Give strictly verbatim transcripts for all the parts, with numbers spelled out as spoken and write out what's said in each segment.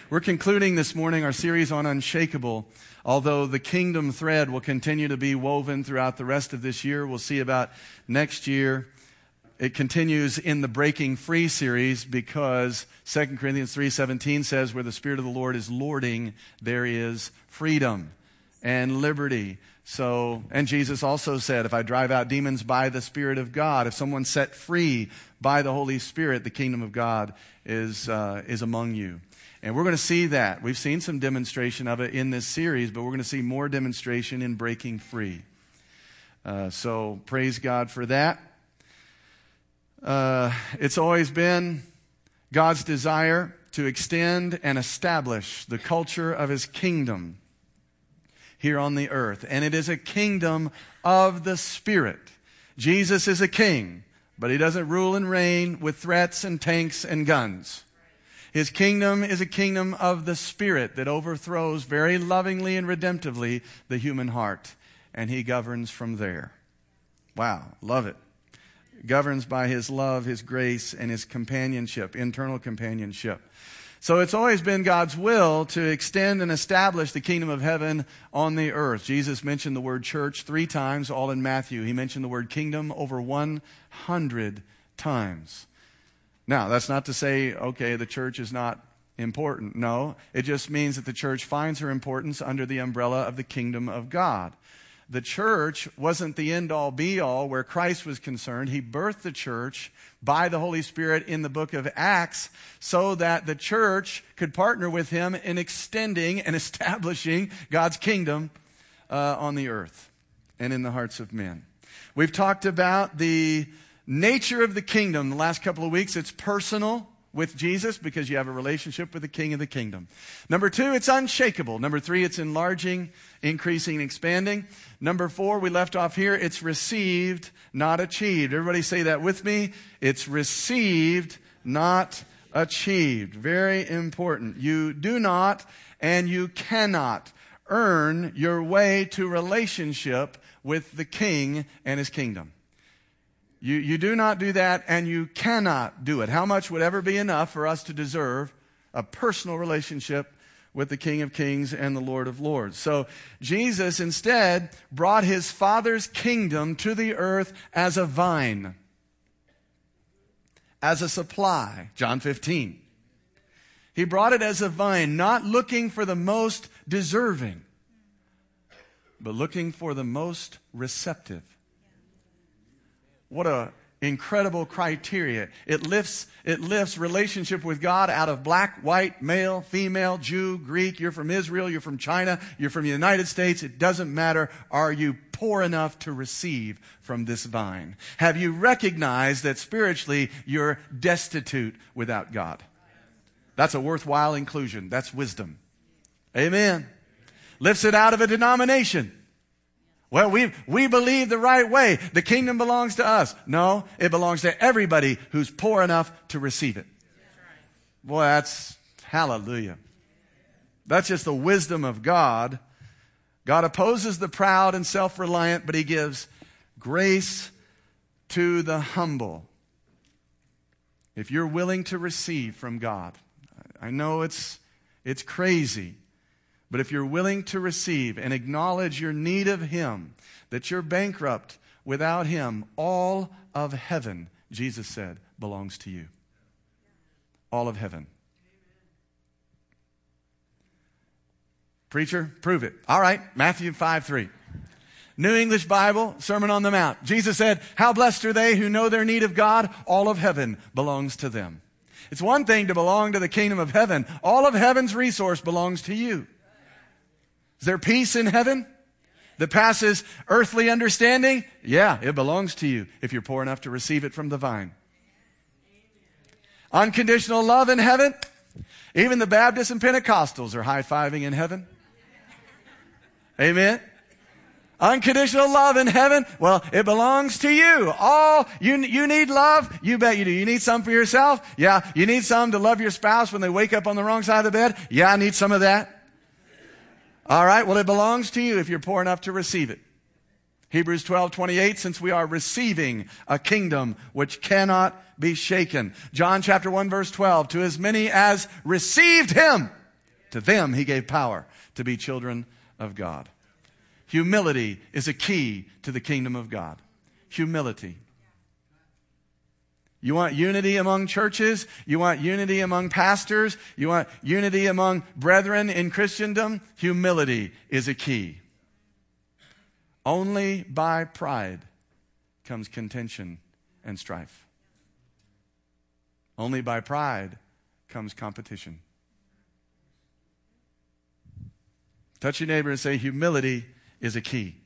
We're concluding this morning our series on Unshakable. Although the kingdom thread will continue to be woven throughout the rest of this year, we'll see about next year. It continues in the Breaking Free series because Second Corinthians three seventeen says, where the Spirit of the Lord is lording, there is freedom and liberty. So, and Jesus also said, if I drive out demons by the Spirit of God, if someone's set free by the Holy Spirit, the kingdom of God is uh, is among you. And we're going to see that. We've seen some demonstration of it in this series, but we're going to see more demonstration in Breaking Free. Uh, so praise God for that. Uh, it's always been God's desire to extend and establish the culture of His kingdom here on the earth. And it is a kingdom of the Spirit. Jesus is a king, but He doesn't rule and reign with threats and tanks and guns. His kingdom is a kingdom of the Spirit that overthrows very lovingly and redemptively the human heart. And He governs from there. Wow, love it. Governs by His love, His grace, and His companionship, internal companionship. So it's always been God's will to extend and establish the kingdom of heaven on the earth. Jesus mentioned the word church three times, all in Matthew. He mentioned the word kingdom over one hundred times. Now, that's not to say, okay, the church is not important. No, it just means that the church finds her importance under the umbrella of the kingdom of God. The church wasn't the end-all, be-all where Christ was concerned. He birthed the church by the Holy Spirit in the book of Acts so that the church could partner with Him in extending and establishing God's kingdom uh, on the earth and in the hearts of men. We've talked about the nature of the kingdom the last couple of weeks. It's personal with Jesus because you have a relationship with the King of the kingdom. Number two, it's unshakable. Number three, it's enlarging, increasing, and expanding. Number four, we left off here, it's received, not achieved. Everybody say that with me. It's received, not achieved. Very important. You do not and you cannot earn your way to relationship with the King and His kingdom. You, you do not do that, and you cannot do it. How much would ever be enough for us to deserve a personal relationship with the King of Kings and the Lord of Lords? So Jesus instead brought His Father's kingdom to the earth as a vine, as a supply, John fifteen. He brought it as a vine, not looking for the most deserving, but looking for the most receptive. What a incredible criteria. It lifts, it lifts relationship with God out of black, white, male, female, Jew, Greek. You're from Israel, you're from China, you're from the United States. It doesn't matter. Are you poor enough to receive from this vine? Have you recognized that spiritually you're destitute without God? That's a worthwhile inclusion. That's wisdom. Amen. Lifts it out of a denomination. Well, we we believe the right way. The kingdom belongs to us. No, it belongs to everybody who's poor enough to receive it. Boy, that's hallelujah. That's just the wisdom of God. God opposes the proud and self-reliant, but He gives grace to the humble. If you're willing to receive from God, I know it's it's crazy. But if you're willing to receive and acknowledge your need of Him, that you're bankrupt without Him, all of heaven, Jesus said, belongs to you. All of heaven. Preacher, prove it. All right, Matthew five three. New English Bible, Sermon on the Mount. Jesus said, how blessed are they who know their need of God? All of heaven belongs to them. It's one thing to belong to the kingdom of heaven. All of heaven's resource belongs to you. Is there peace in heaven that passes earthly understanding? Yeah, it belongs to you if you're poor enough to receive it from the vine. Unconditional love in heaven? Even the Baptists and Pentecostals are high-fiving in heaven. Amen. Unconditional love in heaven? Well, it belongs to you. All you you need love? You bet you do. You need some for yourself? Yeah. You need some to love your spouse when they wake up on the wrong side of the bed? Yeah, I need some of that. All right, well, it belongs to you if you're poor enough to receive it. Hebrews twelve twenty-eight, since we are receiving a kingdom which cannot be shaken. John chapter one verse twelve, to as many as received Him, To them he gave power to be children of God. Humility is a key to the kingdom of God. Humility. You want unity among churches? You want unity among pastors? You want unity among brethren in Christendom? Humility is a key. Only by pride comes contention and strife. Only by pride comes competition. Touch your neighbor and say, humility is a key.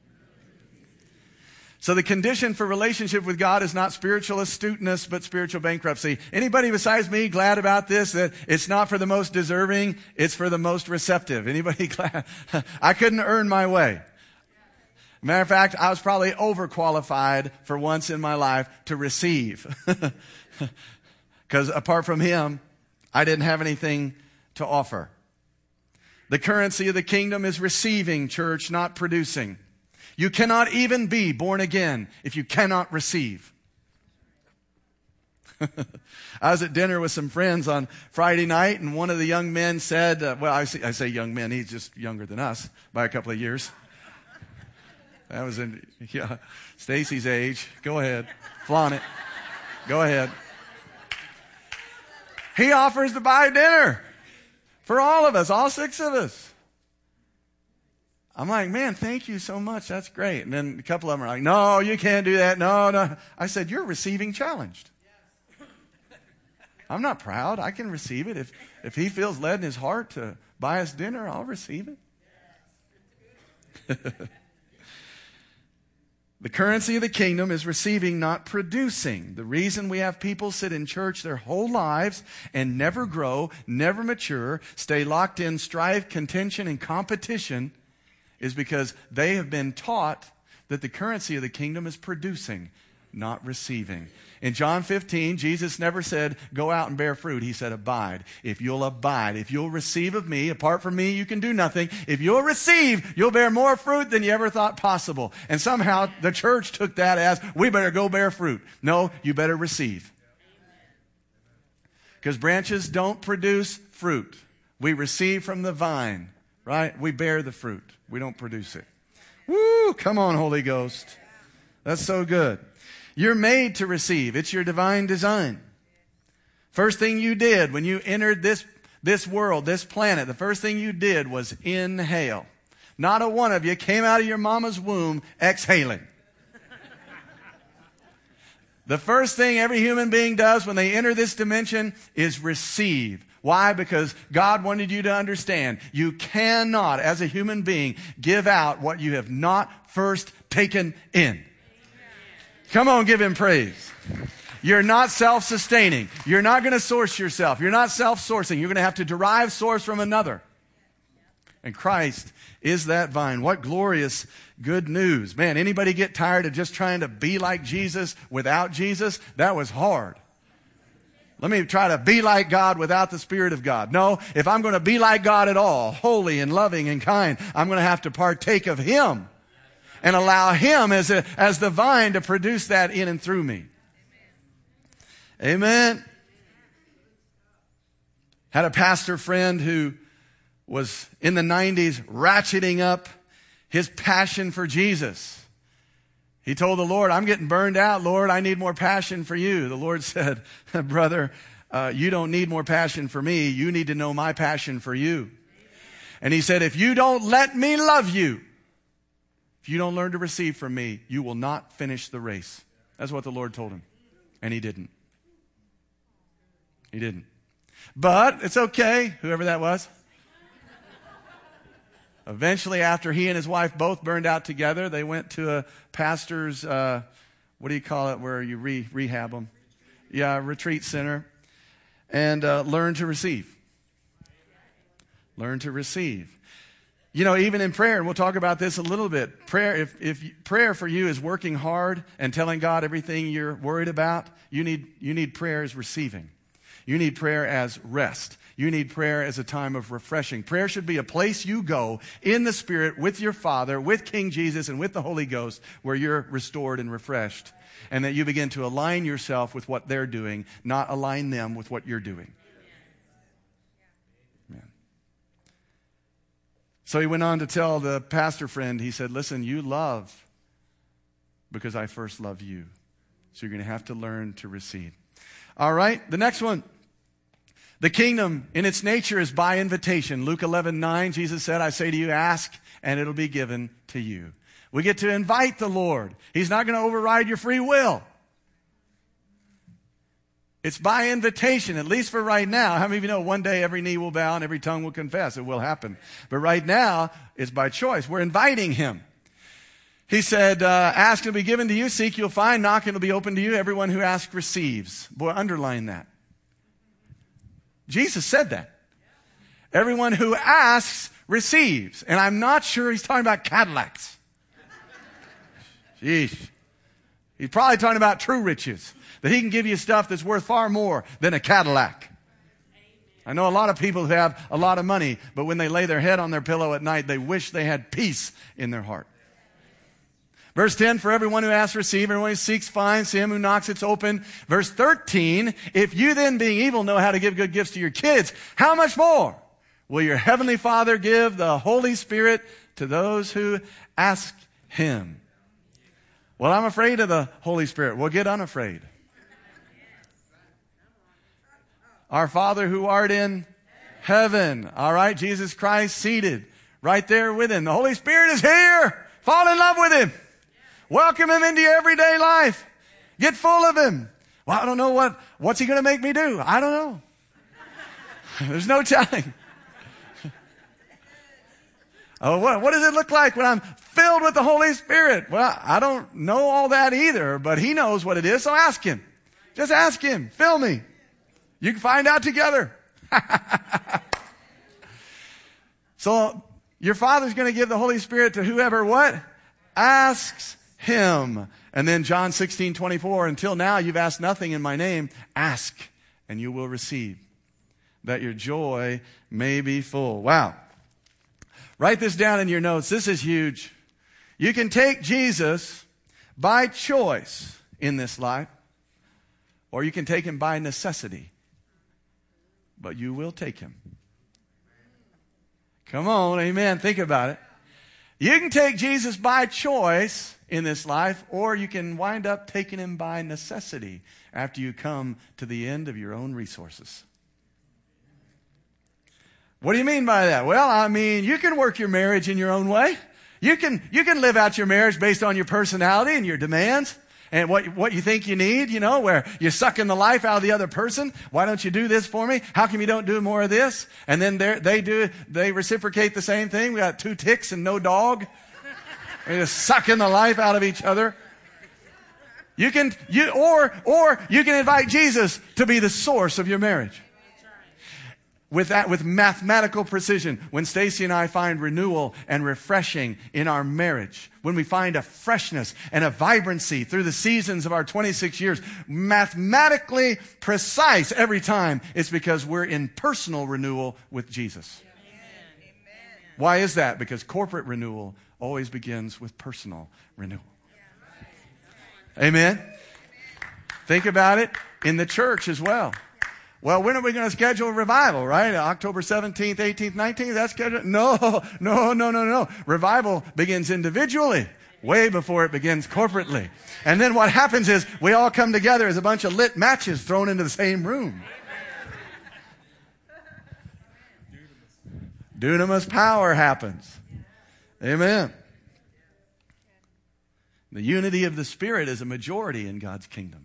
So the condition for relationship with God is not spiritual astuteness, but spiritual bankruptcy. Anybody besides me glad about this, that it's not for the most deserving, it's for the most receptive? Anybody glad? I couldn't earn my way. Matter of fact, I was probably overqualified for once in my life to receive. Because apart from him, I didn't have anything to offer. The currency of the kingdom is receiving, church, not producing. You cannot even be born again if you cannot receive. I was at dinner with some friends on Friday night, and one of the young men said, uh, well, I say, I say young men, he's just younger than us by a couple of years. That was in, yeah, Stacy's age. Go ahead. Flaunt it. Go ahead. He offers to buy dinner for all of us, all six of us. I'm like, man, thank you so much. That's great. And then a couple of them are like, no, you can't do that. No, no. I said, you're receiving challenged. I'm not proud. I can receive it. If, if he feels led in his heart to buy us dinner, I'll receive it. The currency of the kingdom is receiving, not producing. The reason we have people sit in church their whole lives and never grow, never mature, stay locked in strife, contention, and competition is because they have been taught that the currency of the kingdom is producing, not receiving. In John fifteen, Jesus never said, go out and bear fruit. He said, abide. If you'll abide, if you'll receive of me, apart from me, you can do nothing. If you'll receive, you'll bear more fruit than you ever thought possible. And somehow the church took that as, we better go bear fruit. No, you better receive. Because branches don't produce fruit. We receive from the vine, right? We bear the fruit. We don't produce it. Woo! Come on, Holy Ghost. That's so good. You're made to receive. It's your divine design. First thing you did when you entered this, this world, this planet, the first thing you did was inhale. Not a one of you came out of your mama's womb exhaling. The first thing every human being does when they enter this dimension is receive. Why? Because God wanted you to understand you cannot, as a human being, give out what you have not first taken in. Come on, give him praise. You're not self-sustaining. You're not going to source yourself. You're not self-sourcing. You're going to have to derive source from another. And Christ is that vine. What glorious good news. Man, anybody get tired of just trying to be like Jesus without Jesus? That was hard. Let me try to be like God without the Spirit of God. No, if I'm going to be like God at all, holy and loving and kind, I'm going to have to partake of him and allow him as, a, as the vine to produce that in and through me. Amen. Had a pastor friend who was in the nineties ratcheting up his passion for Jesus. He told the Lord, I'm getting burned out, Lord. I need more passion for you. The Lord said, brother, uh, you don't need more passion for me. You need to know my passion for you. Amen. And he said, if you don't let me love you, if you don't learn to receive from me, you will not finish the race. That's what the Lord told him. And he didn't. He didn't. But it's okay, whoever that was. Eventually, after he and his wife both burned out together, they went to a pastor's, uh, what do you call it, where you re- rehab them? Yeah, retreat center. And uh, learned to receive. Learn to receive. You know, even in prayer, and we'll talk about this a little bit, prayer, if, if prayer for you is working hard and telling God everything you're worried about, you need, you need prayer as receiving. You need prayer as rest. You need prayer as a time of refreshing. Prayer should be a place you go in the Spirit with your Father, with King Jesus, and with the Holy Ghost, where you're restored and refreshed. And that you begin to align yourself with what they're doing, not align them with what you're doing. Amen. So he went on to tell the pastor friend, he said, listen, you love because I first loved you. So you're going to have to learn to receive. All right, the next one. The kingdom in its nature is by invitation. Luke eleven nine, Jesus said, I say to you, ask and it'll be given to you. We get to invite the Lord. He's not going to override your free will. It's by invitation, at least for right now. How many of you know one day every knee will bow and every tongue will confess? It will happen. But right now, it's by choice. We're inviting him. He said, uh, ask and it'll be given to you. Seek, you'll find. Knock and it'll be open to you. Everyone who asks receives. Boy, underline that. Jesus said that. Everyone who asks receives. And I'm not sure he's talking about Cadillacs. Sheesh. He's probably talking about true riches. That he can give you stuff that's worth far more than a Cadillac. I know a lot of people who have a lot of money, but when they lay their head on their pillow at night, they wish they had peace in their heart. Verse ten, for everyone who asks, receive. Everyone who seeks, finds. To him who knocks, it's open. Verse thirteen, if you then, being evil, know how to give good gifts to your kids, how much more will your heavenly Father give the Holy Spirit to those who ask him? Well, I'm afraid of the Holy Spirit. Well, get unafraid. Our Father who art in heaven. All right, Jesus Christ seated right there with him. The Holy Spirit is here. Fall in love with him. Welcome him into your everyday life. Get full of him. Well, I don't know what, what's he going to make me do? I don't know. There's no telling. Oh, what, what does it look like when I'm filled with the Holy Spirit? Well, I don't know all that either, but he knows what it is, so ask him. Just ask him. Fill me. You can find out together. So your Father's going to give the Holy Spirit to whoever what? Asks him. And then John sixteen twenty-four, until now you've asked nothing in my name. Ask and you will receive, that your joy may be full. Wow. Write this down in your notes. This is huge. You can take Jesus by choice in this life, or you can take him by necessity. But you will take him. Come on, amen. Think about it. You can take Jesus by choice in this life, or you can wind up taking him by necessity after you come to the end of your own resources. What do you mean by that? Well, I mean, you can work your marriage in your own way. You can, you can live out your marriage based on your personality and your demands. And what, what you think you need, you know, where you're sucking the life out of the other person. Why don't you do this for me? How come you don't do more of this? And then they do, they reciprocate the same thing. We got two ticks and no dog. They're just sucking the life out of each other. You can, you, or, or you can invite Jesus to be the source of your marriage. With that, with mathematical precision, when Stacy and I find renewal and refreshing in our marriage, when we find a freshness and a vibrancy through the seasons of our twenty-six years, mathematically precise every time, it's because we're in personal renewal with Jesus. Amen. Why is that? Because corporate renewal always begins with personal renewal. Amen? Think about it in the church as well. Well, when are we going to schedule a revival, right? October seventeenth, eighteenth, nineteenth? That's scheduled? No, no, no, no, no. Revival begins individually, way before it begins corporately. And then what happens is we all come together as a bunch of lit matches thrown into the same room. Dunamis power happens. Amen. The unity of the Spirit is a majority in God's kingdom.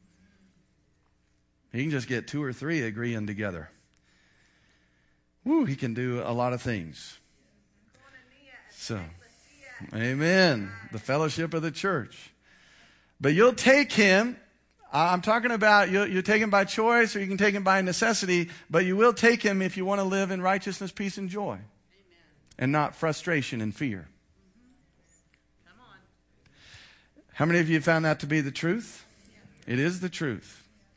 He can just get two or three agreeing together. Woo, he can do a lot of things. So, amen. The fellowship of the church. But you'll take him. I'm talking about you'll, you'll take him by choice, or you can take him by necessity. But you will take him if you want to live in righteousness, peace, and joy. Amen. And not frustration and fear. Mm-hmm. Come on. How many of you found that to be the truth? Yeah. It is the truth.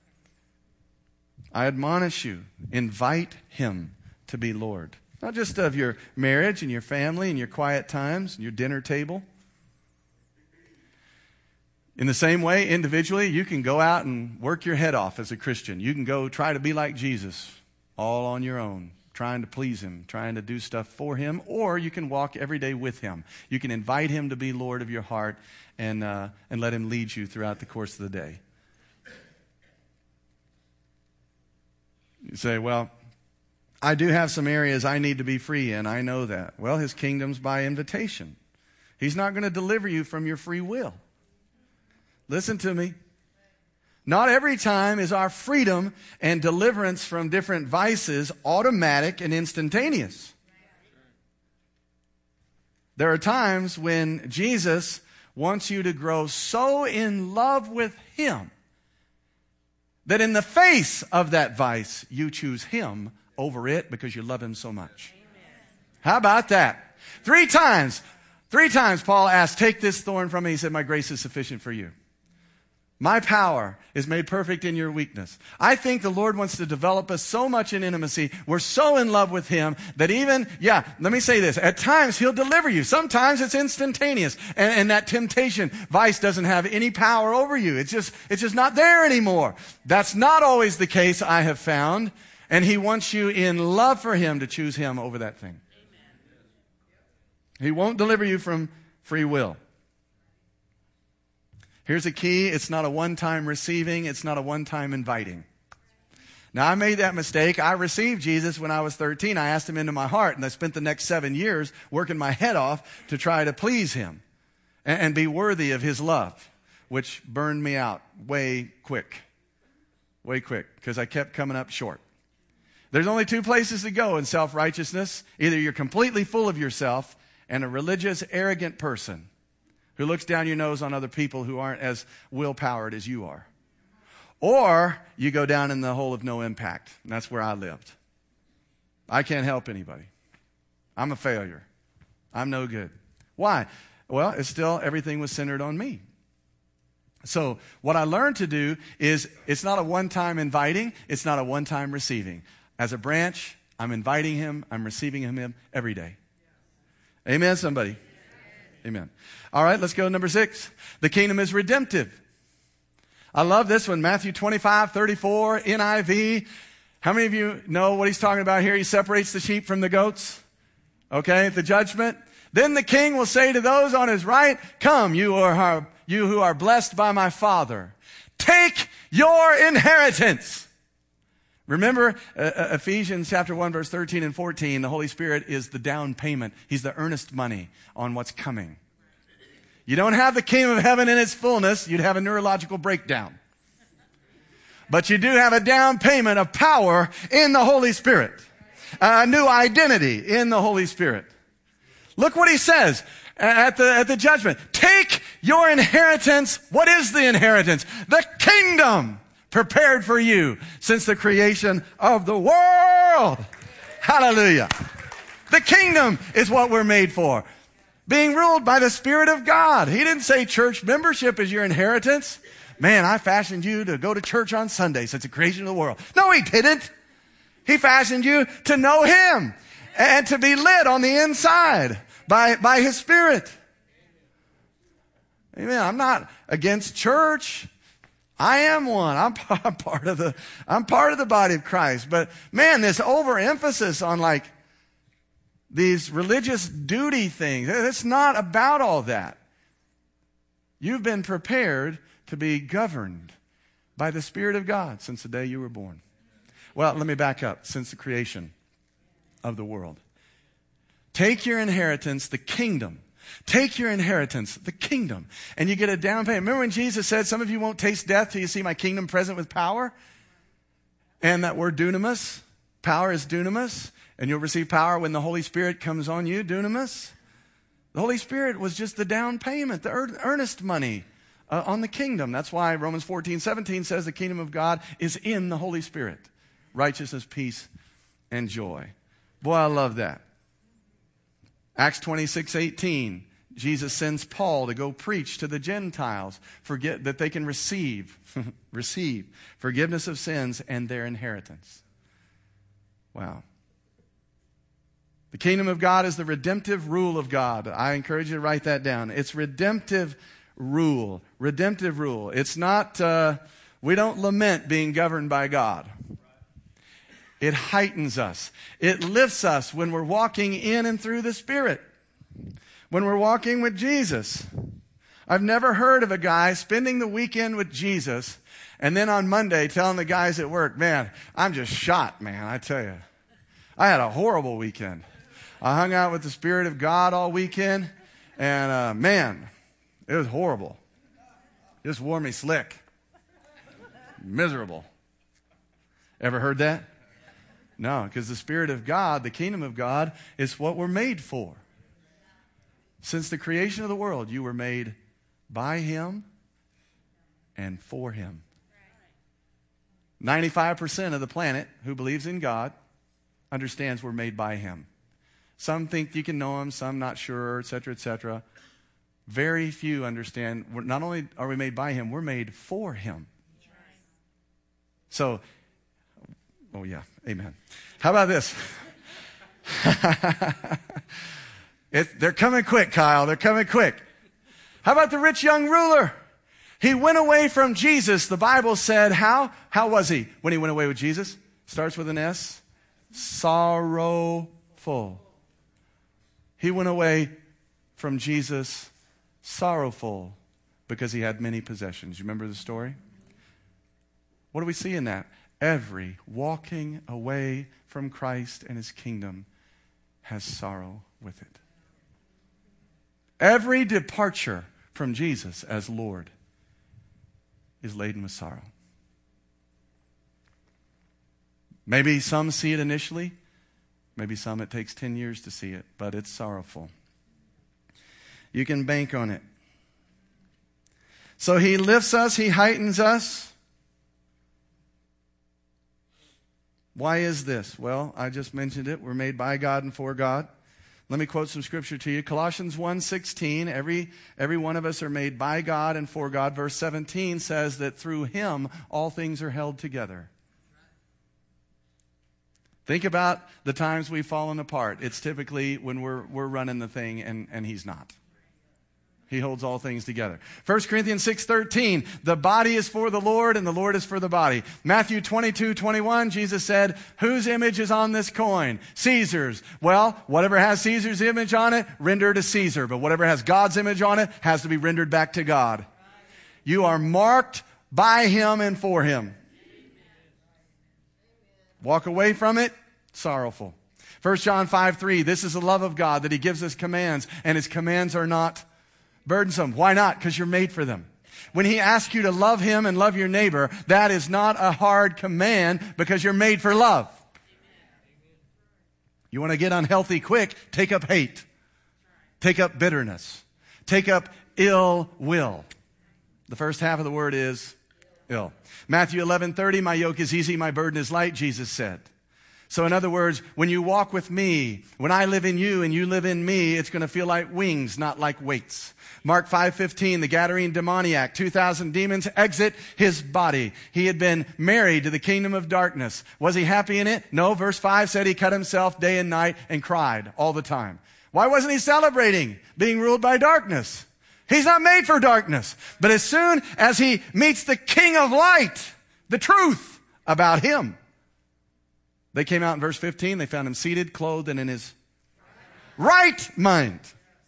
I admonish you, invite him to be Lord. Not just of your marriage and your family and your quiet times and your dinner table. In the same way, individually, you can go out and work your head off as a Christian. You can go try to be like Jesus all on your own. trying to please him, trying to do stuff for him, or you can walk every day with him. You can invite him to be Lord of your heart and, uh, and let him lead you throughout the course of the day. You say, well, I do have some areas I need to be free in. I know that. Well, his kingdom's by invitation. He's not going to deliver you from your free will. Listen to me. Not every time is our freedom and deliverance from different vices automatic and instantaneous. There are times when Jesus wants you to grow so in love with him that in the face of that vice, you choose him over it because you love him so much. Amen. How about that? Three times, three times Paul asked, take this thorn from me. He said, my grace is sufficient for you. My power is made perfect in your weakness. I think the Lord wants to develop us so much in intimacy. We're so in love with him that even, yeah, let me say this. At times, he'll deliver you. Sometimes it's instantaneous. And, and that temptation, vice doesn't have any power over you. It's just, it's just not there anymore. That's not always the case, I have found. And he wants you in love for him to choose him over that thing. He won't deliver you from free will. Here's a key. It's not a one-time receiving. It's not a one-time inviting. Now, I made that mistake. I received Jesus when I was thirteen. I asked him into my heart, and I spent the next seven years working my head off to try to please him and, and be worthy of his love, which burned me out way quick, way quick, because I kept coming up short. There's only two places to go in self-righteousness. Either you're completely full of yourself and a religious, arrogant person who looks down your nose on other people who aren't as will-powered as you are. Or you go down in the hole of no impact. And that's where I lived. I can't help anybody. I'm a failure. I'm no good. Why? Well, it's still, everything was centered on me. So what I learned to do is, it's not a one-time inviting. It's not a one-time receiving. As a branch, I'm inviting him. I'm receiving him every day. Amen, somebody. Amen. All right, let's go to number six. The kingdom is redemptive. I love this one. Matthew twenty-five, thirty-four, N I V. How many of you know what he's talking about here? He separates the sheep from the goats. Okay, the judgment. Then the king will say to those on his right, come, you, are, you who are blessed by my Father. Take your inheritance. Remember uh, Ephesians chapter one, verse thirteen and fourteen. The Holy Spirit is the down payment. He's the earnest money on what's coming. You don't have the kingdom of heaven in its fullness. You'd have a neurological breakdown. But you do have a down payment of power in the Holy Spirit. A new identity in the Holy Spirit. Look what he says at the, at the judgment. Take your inheritance. What is the inheritance? The kingdom prepared for you since the creation of the world. Hallelujah. The kingdom is what we're made for. Being ruled by the Spirit of God. He didn't say church membership is your inheritance. Man, I fashioned you to go to church on Sunday since the creation of the world. No, he didn't. He fashioned you to know him and to be lit on the inside by, by his Spirit. Amen. I'm not against church. I am one. I'm, I'm part of the, I'm part of the body of Christ. But man, this overemphasis on like these religious duty things, it's not about all that. You've been prepared to be governed by the Spirit of God since the day you were born. Well, let me back up. Since the creation of the world. Take your inheritance, the kingdom. Take your inheritance, the kingdom, and you get a down payment. Remember when Jesus said, some of you won't taste death till you see my kingdom present with power? And that word dunamis, power is dunamis, and you'll receive power when the Holy Spirit comes on you, dunamis. The Holy Spirit was just the down payment, the earnest money uh, on the kingdom. That's why Romans fourteen, seventeen says the kingdom of God is in the Holy Spirit. Righteousness, peace, and joy. Boy, I love that. Acts twenty-six, eighteen, Jesus sends Paul to go preach to the Gentiles forget, that they can receive, receive forgiveness of sins and their inheritance. Wow. The kingdom of God is the redemptive rule of God. I encourage you to write that down. It's redemptive rule. Redemptive rule. It's not, uh, we don't lament being governed by God. It heightens us. It lifts us when we're walking in and through the Spirit. When we're walking with Jesus. I've never heard of a guy spending the weekend with Jesus and then on Monday telling the guys at work, man, I'm just shot, man, I tell you. I had a horrible weekend. I hung out with the Spirit of God all weekend, and uh, man, it was horrible. It just wore me slick. Miserable. Ever heard that? No, because the Spirit of God, the kingdom of God, is what we're made for. Since the creation of the world, you were made by Him and for Him. ninety-five percent of the planet who believes in God understands we're made by Him. Some think you can know Him, some not sure, et cetera, et cetera. Very few understand, we're, not only are we made by Him, we're made for Him. So, oh yeah, amen. How about this? it, they're coming quick, Kyle. They're coming quick. How about the rich young ruler? He went away from Jesus. The Bible said, how? How was he when he went away with Jesus? Starts with an S. Sorrowful. He went away from Jesus sorrowful because he had many possessions. You remember the story? What do we see in that? Every walking away from Christ and His kingdom has sorrow with it. Every departure from Jesus as Lord is laden with sorrow. Maybe some see it initially. Maybe some it takes ten years to see it, but it's sorrowful. You can bank on it. So He lifts us, He heightens us. Why is this? Well, I just mentioned it. We're made by God and for God. Let me quote some scripture to you. Colossians one sixteen, every, every one of us are made by God and for God. Verse seventeen says that through Him all things are held together. Think about the times we've fallen apart. It's typically when we're, we're running the thing and, and He's not. He holds all things together. First Corinthians six thirteen, the body is for the Lord and the Lord is for the body. Matthew twenty-two twenty-one, Jesus said, whose image is on this coin? Caesar's. Well, whatever has Caesar's image on it, render to Caesar. But whatever has God's image on it has to be rendered back to God. You are marked by Him and for Him. Walk away from it, sorrowful. First John five three, this is the love of God, that He gives us commands, and His commands are not burdensome. Why not? Because you're made for them. When He asks you to love Him and love your neighbor, that is not a hard command because you're made for love. You want to get unhealthy quick, take up hate. Take up bitterness. Take up ill will. The first half of the word is ill. Matthew eleven thirty, my yoke is easy, my burden is light, Jesus said. So in other words, when you walk with me, when I live in you and you live in me, it's going to feel like wings, not like weights. Mark five fifteen, the Gadarene demoniac, two thousand demons exit his body. He had been married to the kingdom of darkness. Was he happy in it? No. Verse five said he cut himself day and night and cried all the time. Why wasn't he celebrating being ruled by darkness? He's not made for darkness. But as soon as he meets the King of light, the truth about him, they came out in verse fifteen. They found him seated, clothed, and in his right mind.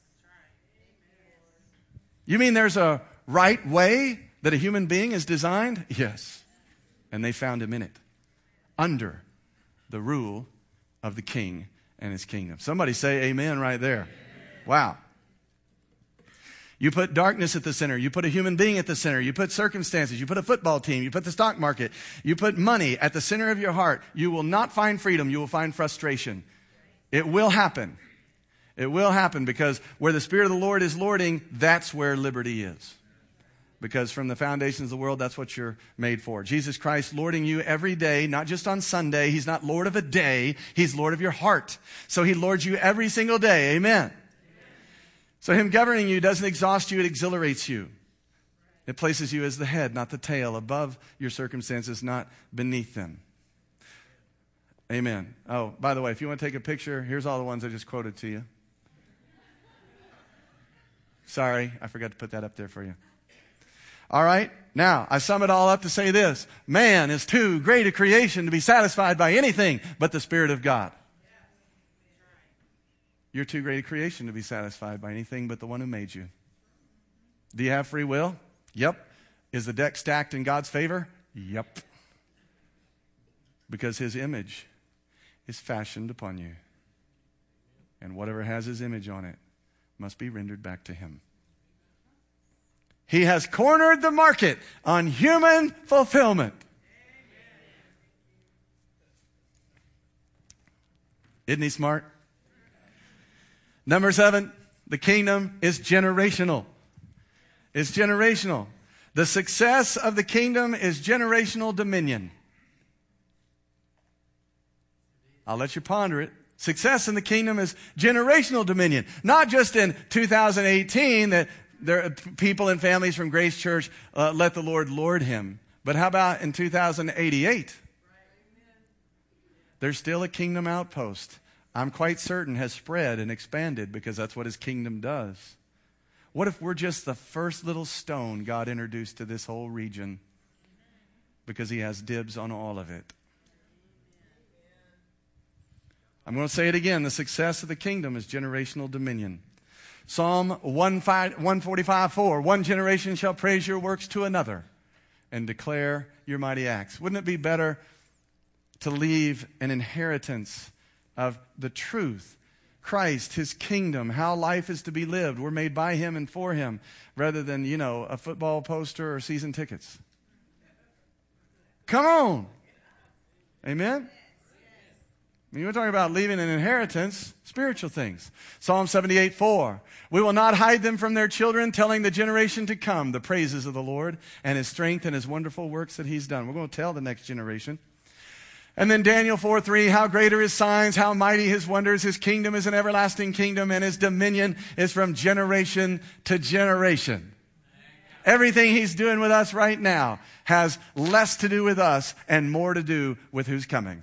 You mean there's a right way that a human being is designed? Yes. And they found him in it, under the rule of the King and His kingdom. Somebody say amen right there. Wow. You put darkness at the center. You put a human being at the center. You put circumstances. You put a football team. You put the stock market. You put money at the center of your heart. You will not find freedom. You will find frustration. It will happen. It will happen because where the Spirit of the Lord is lording, that's where liberty is. Because from the foundations of the world, that's what you're made for. Jesus Christ lording you every day, not just on Sunday. He's not Lord of a day. He's Lord of your heart. So He lords you every single day. Amen. So Him governing you doesn't exhaust you, it exhilarates you. It places you as the head, not the tail, above your circumstances, not beneath them. Amen. Oh, by the way, if you want to take a picture, here's all the ones I just quoted to you. Sorry, I forgot to put that up there for you. All right? Now, I sum it all up to say this. Man is too great a creation to be satisfied by anything but the Spirit of God. You're too great a creation to be satisfied by anything but the one who made you. Do you have free will? Yep. Is the deck stacked in God's favor? Yep. Because his image is fashioned upon you. And whatever has his image on it must be rendered back to him. He has cornered the market on human fulfillment. Isn't he smart? Number seven, the kingdom is generational. It's generational. The success of the kingdom is generational dominion. I'll let you ponder it. Success in the kingdom is generational dominion. Not just in two thousand eighteen that there are people and families from Grace Church uh, let the Lord lord him. But how about in two thousand eighty-eight? There's still a kingdom outpost. I'm quite certain has spread and expanded because that's what his kingdom does. What if we're just the first little stone God introduced to this whole region because he has dibs on all of it? I'm going to say it again. The success of the kingdom is generational dominion. Psalm one forty-five, four. One generation shall praise your works to another and declare your mighty acts. Wouldn't it be better to leave an inheritance of the truth, Christ, his kingdom, how life is to be lived? We're made by him and for him, rather than, you know, a football poster or season tickets. Come on. Amen? I mean, we're talking about leaving an inheritance, spiritual things. Psalm seventy-eight, four. We will not hide them from their children, telling the generation to come the praises of the Lord and his strength and his wonderful works that he's done. We're going to tell the next generation. And then Daniel four, three, how great are his signs, how mighty his wonders. His kingdom is an everlasting kingdom, and his dominion is from generation to generation. Everything he's doing with us right now has less to do with us and more to do with who's coming.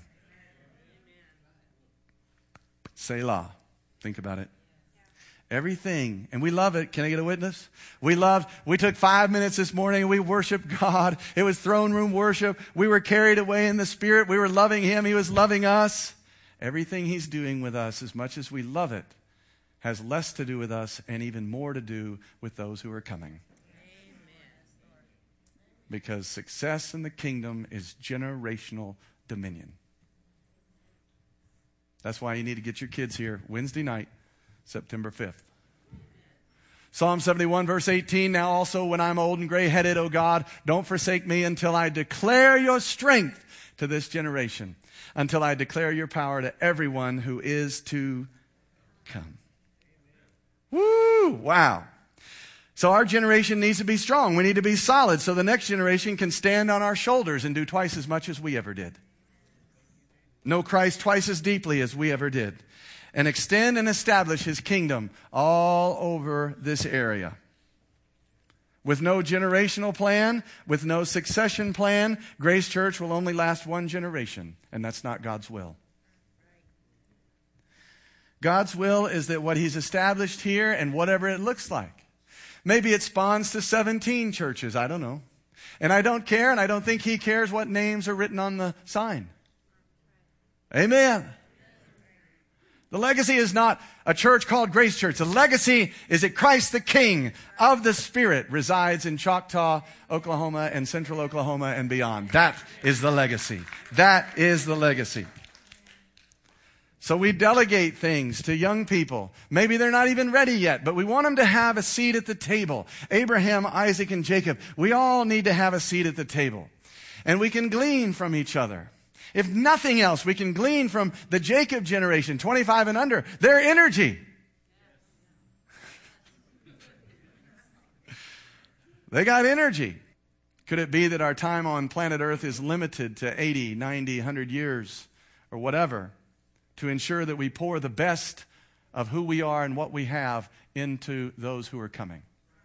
Selah. Think about it. Everything. And we love it. Can I get a witness? We loved, we took five minutes this morning and we worshiped God. It was throne room worship. We were carried away in the Spirit. We were loving him. He was loving us. Everything he's doing with us, as much as we love it, has less to do with us and even more to do with those who are coming. Because success in the kingdom is generational dominion. That's why you need to get your kids here Wednesday night, September fifth. Psalm seventy-one, verse eighteen, now also when I'm old and gray-headed, O God, don't forsake me until I declare your strength to this generation, until I declare your power to everyone who is to come. Woo! Wow. So our generation needs to be strong. We need to be solid so the next generation can stand on our shoulders and do twice as much as we ever did. Know Christ twice as deeply as we ever did. And extend and establish his kingdom all over this area. With no generational plan, with no succession plan, Grace Church will only last one generation. And that's not God's will. God's will is that what he's established here and whatever it looks like. Maybe it spawns to seventeen churches. I don't know. And I don't care, and I don't think he cares what names are written on the sign. Amen. The legacy is not a church called Grace Church. The legacy is that Christ the King of the Spirit resides in Choctaw, Oklahoma, and Central Oklahoma and beyond. That is the legacy. That is the legacy. So we delegate things to young people. Maybe they're not even ready yet, but we want them to have a seat at the table. Abraham, Isaac, and Jacob, we all need to have a seat at the table. And we can glean from each other. If nothing else, we can glean from the Jacob generation, twenty-five and under, their energy. They got energy. Could it be that our time on planet Earth is limited to eighty, ninety, one hundred years or whatever to ensure that we pour the best of who we are and what we have into those who are coming?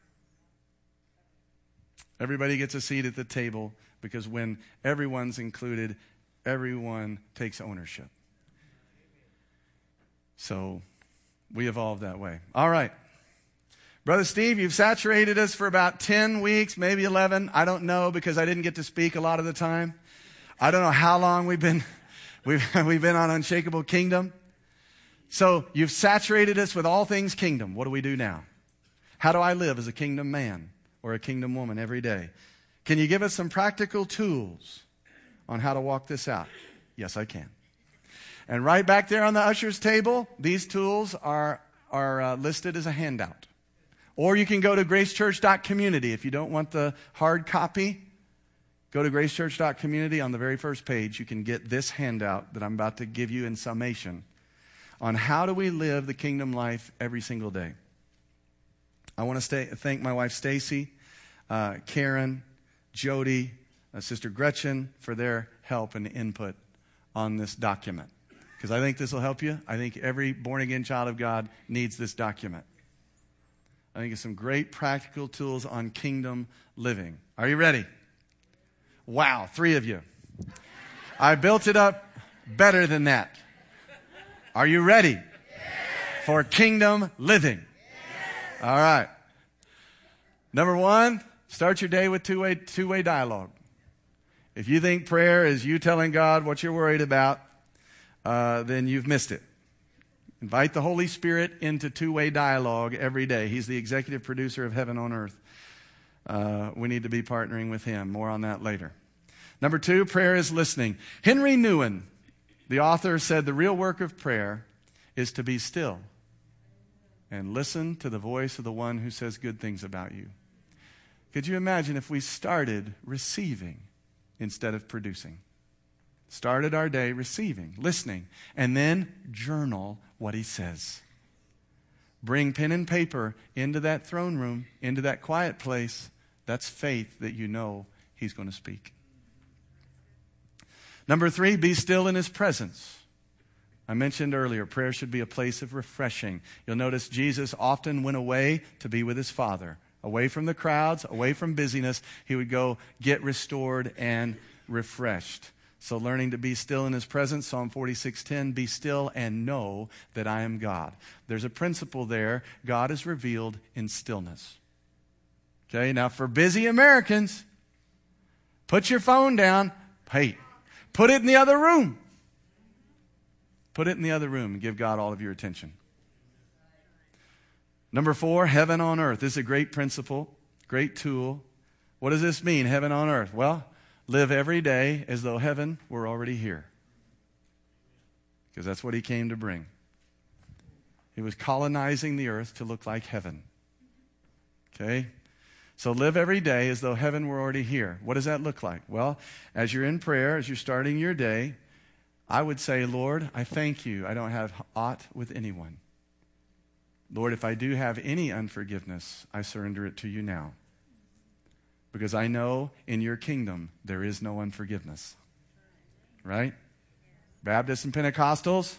Everybody gets a seat at the table because when everyone's included, everyone takes ownership. So we evolve that way. All right. Brother Steve, you've saturated us for about ten weeks, maybe eleven. I don't know because I didn't get to speak a lot of the time. I don't know how long we've been, we've, we've been on Unshakable Kingdom. So you've saturated us with all things kingdom. What do we do now? How do I live as a kingdom man or a kingdom woman every day? Can you give us some practical tools on how to walk this out? Yes, I can. And right back there on the usher's table, these tools are, are uh, listed as a handout. Or you can go to gracechurch dot community. If you don't want the hard copy, go to gracechurch dot community. On the very first page, you can get this handout that I'm about to give you in summation on how do we live the kingdom life every single day. I want to stay, thank my wife Stacy, uh, Karen, Jody, uh, Sister Gretchen for their help and input on this document. Because I think this will help you. I think every born-again child of God needs this document. I think it's some great practical tools on kingdom living. Are you ready? Wow, three of you. I built it up better than that. Are you ready? Yes. For kingdom living? Yes. All right. Number one, start your day with two-way, two-way dialogue. If you think prayer is you telling God what you're worried about, uh, then you've missed it. Invite the Holy Spirit into two-way dialogue every day. He's the executive producer of heaven on earth. Uh, we need to be partnering with him. More on that later. Number two, prayer is listening. Henry Nouwen, the author, said the real work of prayer is to be still and listen to the voice of the one who says good things about you. Could you imagine if we started receiving instead of producing? Started our day receiving, listening, and then journal what he says. Bring pen and paper into that throne room, into that quiet place. That's faith that you know he's going to speak. Number three, be still in his presence. I mentioned earlier, prayer should be a place of refreshing. You'll notice Jesus often went away to be with his Father. Away from the crowds, away from busyness, he would go get restored and refreshed. So learning to be still in his presence, Psalm forty-six ten, be still and know that I am God. There's a principle there. God is revealed in stillness. Okay, now for busy Americans, put your phone down. Hey, put it in the other room. Put it in the other room and give God all of your attention. Number four, heaven on earth. This is a great principle, great tool. What does this mean, heaven on earth? Well, live every day as though heaven were already here. Because that's what he came to bring. He was colonizing the earth to look like heaven. Okay? So live every day as though heaven were already here. What does that look like? Well, as you're in prayer, as you're starting your day, I would say, Lord, I thank you. I don't have aught with anyone. Lord, if I do have any unforgiveness, I surrender it to you now. Because I know in your kingdom there is no unforgiveness. Right? Baptists and Pentecostals,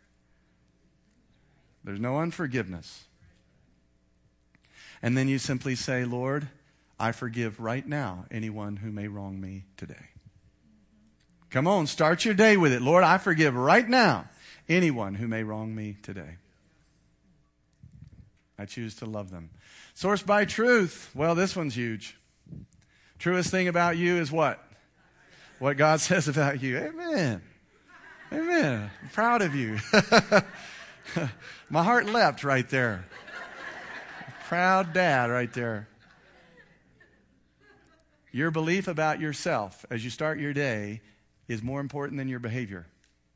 there's no unforgiveness. And then you simply say, Lord, I forgive right now anyone who may wrong me today. Come on, start your day with it. Lord, I forgive right now anyone who may wrong me today. I choose to love them. Sourced by truth. Well, this one's huge. Truest thing about you is what? What God says about you. Amen. Amen. I'm proud of you. My heart leapt right there. Proud dad right there. Your belief about yourself as you start your day is more important than your behavior.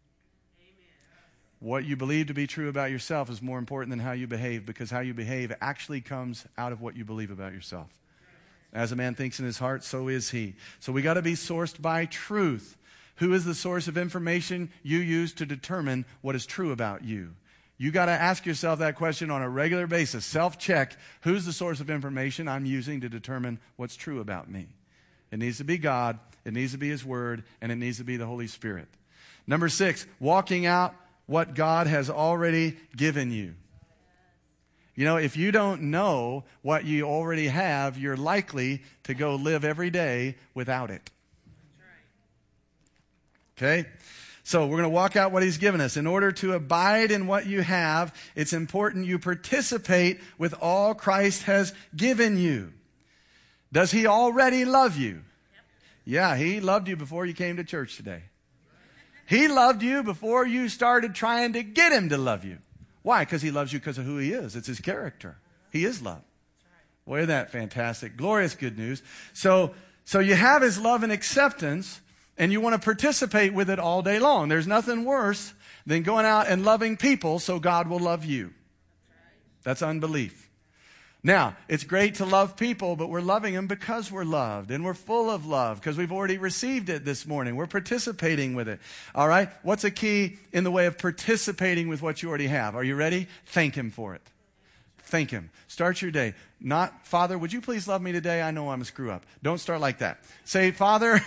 What you believe to be true about yourself is more important than how you behave, because how you behave actually comes out of what you believe about yourself. As a man thinks in his heart, so is he. So we got to be sourced by truth. Who is the source of information you use to determine what is true about you? You got to ask yourself that question on a regular basis. Self-check. Who's the source of information I'm using to determine what's true about me? It needs to be God. It needs to be his word. And it needs to be the Holy Spirit. Number six, walking out what God has already given you. You know, if you don't know what you already have, you're likely to go live every day without it. Okay? So we're going to walk out what he's given us. In order to abide in what you have, it's important you participate with all Christ has given you. Does he already love you? Yeah, he loved you before you came to church today. He loved you before you started trying to get him to love you. Why? Because he loves you because of who he is. It's his character. He is love. Boy, isn't that fantastic? Glorious good news. So, so you have his love and acceptance, and you want to participate with it all day long. There's nothing worse than going out and loving people so God will love you. That's unbelief. Now, it's great to love people, but we're loving them because we're loved, and we're full of love because we've already received it this morning. We're participating with it. All right? What's a key in the way of participating with what you already have? Are you ready? Thank him for it. Thank him. Start your day. Not, Father, would you please love me today? I know I'm a screw up. Don't start like that. Say, Father,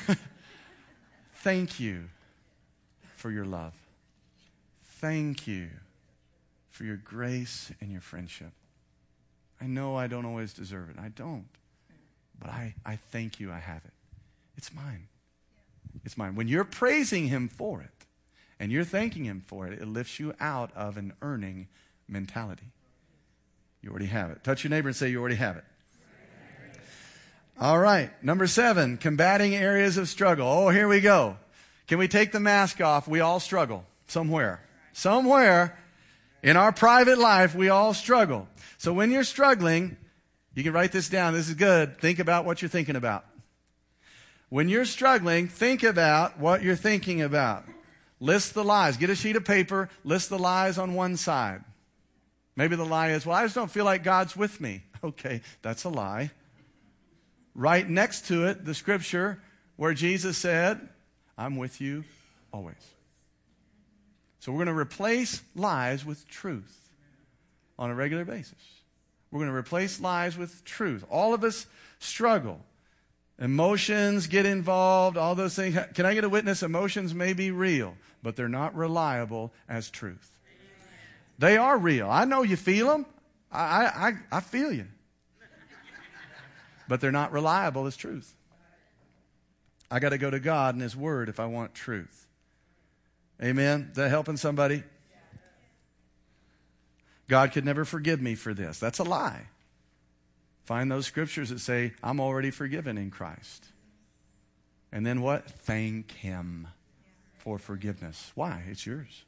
thank you for your love. Thank you for your grace and your friendship. I know I don't always deserve it. I don't. But I, I thank you I have it. It's mine. It's mine. When you're praising him for it and you're thanking him for it, it lifts you out of an earning mentality. You already have it. Touch your neighbor and say you already have it. All right. Number seven, combating areas of struggle. Oh, here we go. Can we take the mask off? We all struggle somewhere. Somewhere in our private life, we all struggle. So when you're struggling, you can write this down. This is good. Think about what you're thinking about. When you're struggling, think about what you're thinking about. List the lies. Get a sheet of paper. List the lies on one side. Maybe the lie is, well, I just don't feel like God's with me. Okay, that's a lie. Right next to it, the scripture where Jesus said, I'm with you always. So we're going to replace lies with truth on a regular basis. We're going to replace lies with truth. All of us struggle. Emotions get involved, all those things. Can I get a witness? Emotions may be real, but they're not reliable as truth. They are real. I know you feel them. I, I, I feel you. But they're not reliable as truth. I got to go to God and his word if I want truth. Amen? Is that helping somebody? God could never forgive me for this. That's a lie. Find those scriptures that say, I'm already forgiven in Christ. And then what? Thank him for forgiveness. Why? It's yours.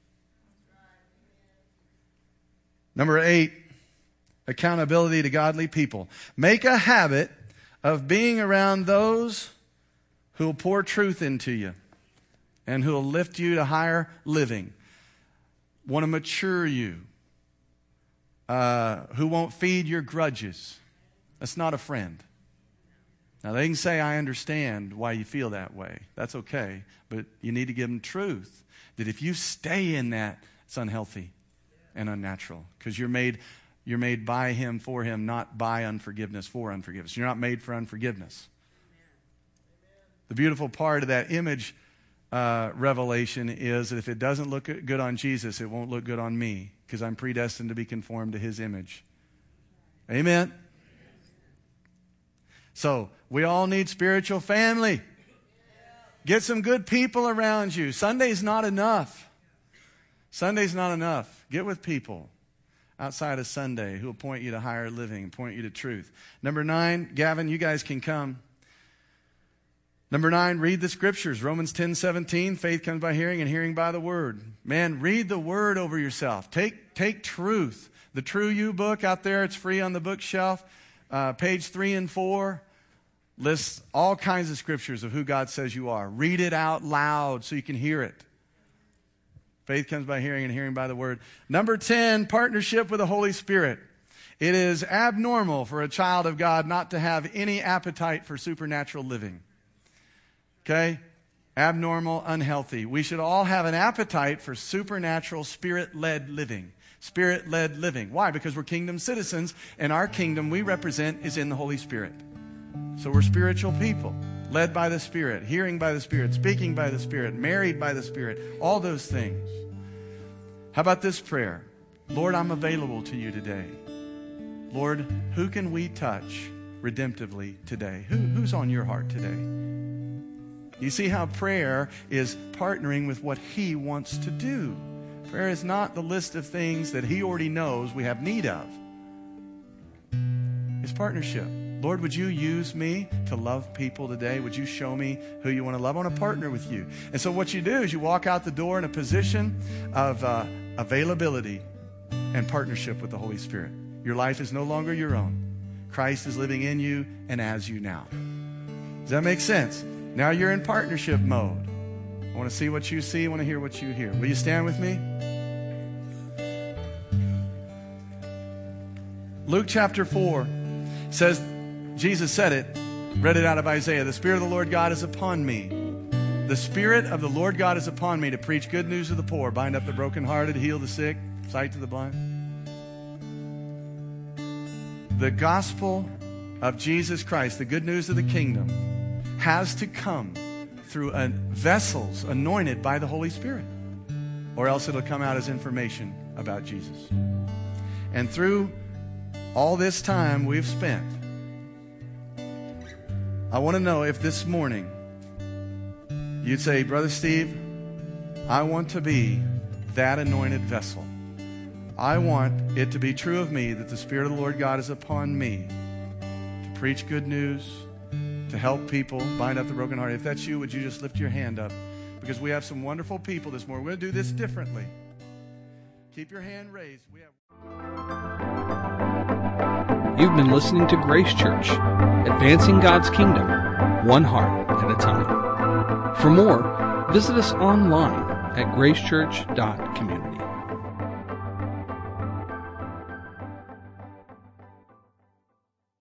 Number eight, accountability to godly people. Make a habit of being around those who will pour truth into you and who will lift you to higher living, want to mature you, uh, who won't feed your grudges. That's not a friend. Now, they can say, I understand why you feel that way. That's okay. But you need to give them truth that if you stay in that, it's unhealthy and unnatural because you're made, you're made by him, for him, not by unforgiveness, for unforgiveness. You're not made for unforgiveness. The beautiful part of that image uh, revelation is that if it doesn't look good on Jesus, it won't look good on me because I'm predestined to be conformed to his image. Amen? So, we all need spiritual family. Get some good people around you. Sunday's not enough. Sunday's not enough. Get with people outside of Sunday who will point you to higher living, point you to truth. Number nine, Gavin, you guys can come. Number nine, read the scriptures. Romans ten seventeen, faith comes by hearing and hearing by the word. Man, read the word over yourself. Take, take truth. The True You book out there, it's free on the bookshelf. Uh, page three and four lists all kinds of scriptures of who God says you are. Read it out loud so you can hear it. Faith comes by hearing and hearing by the word. Number ten, partnership with the Holy Spirit. It is abnormal for a child of God not to have any appetite for supernatural living. Okay? Abnormal, unhealthy. We should all have an appetite for supernatural, spirit-led living. Spirit-led living. Why? Because we're kingdom citizens, and our kingdom we represent is in the Holy Spirit. So we're spiritual people, led by the Spirit, hearing by the Spirit, speaking by the Spirit, married by the Spirit, all those things. How about this prayer? Lord, I'm available to you today. Lord, who can we touch redemptively today? Who, who's on your heart today? You see how prayer is partnering with what He wants to do. Prayer is not the list of things that He already knows we have need of. It's partnership. Lord, would you use me to love people today? Would you show me who you want to love? I want to partner with you. And so what you do is you walk out the door in a position of uh, availability and partnership with the Holy Spirit. Your life is no longer your own. Christ is living in you and as you now. Does that make sense? Now you're in partnership mode. I want to see what you see. I want to hear what you hear. Will you stand with me? Luke chapter four says, Jesus said it, read it out of Isaiah. The Spirit of the Lord God is upon me. The Spirit of the Lord God is upon me to preach good news to the poor, bind up the brokenhearted, heal the sick, sight to the blind. The gospel of Jesus Christ, the good news of the kingdom, has to come through a, vessels anointed by the Holy Spirit, or else it'll come out as information about Jesus. And through all this time we've spent, I want to know if this morning you'd say, Brother Steve, I want to be that anointed vessel. I want it to be true of me that the Spirit of the Lord God is upon me to preach good news, to help people, bind up the brokenhearted. If that's you, would you just lift your hand up? Because we have some wonderful people this morning. We're going to do this differently. Keep your hand raised. We have... You've been listening to Grace Church, advancing God's kingdom, one heart at a time. For more, visit us online at grace church dot community.